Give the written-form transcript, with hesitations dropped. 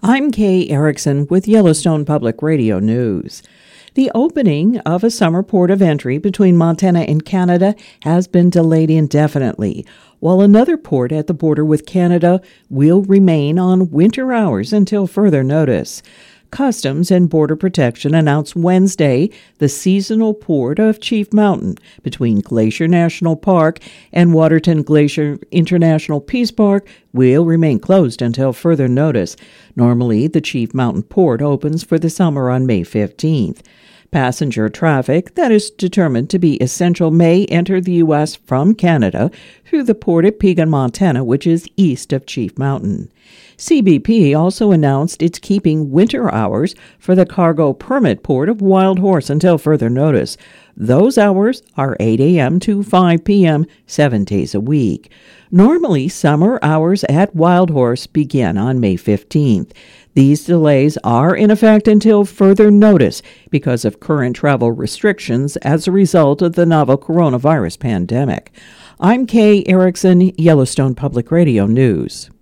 I'm Kay Erickson with Yellowstone Public Radio News. The opening of a summer port of entry between Montana and Canada has been delayed indefinitely, while another port at the border with Canada will remain on winter hours until further notice. Customs and Border Protection announced Wednesday the seasonal port of Chief Mountain between Glacier National Park and Waterton Glacier International Peace Park will remain closed until further notice. Normally, the Chief Mountain port opens for the summer on May 15th. Passenger traffic that is determined to be essential may enter the U.S. from Canada through the port at Pegan, Montana, which is east of Chief Mountain. CBP also announced it's keeping winter hours for the cargo permit port of Wild Horse until further notice. Those hours are 8 a.m. to 5 p.m., 7 days a week. Normally, summer hours at Wild Horse begin on May 15th. These delays are in effect until further notice because of current travel restrictions as a result of the novel coronavirus pandemic. I'm Kay Erickson, Yellowstone Public Radio News.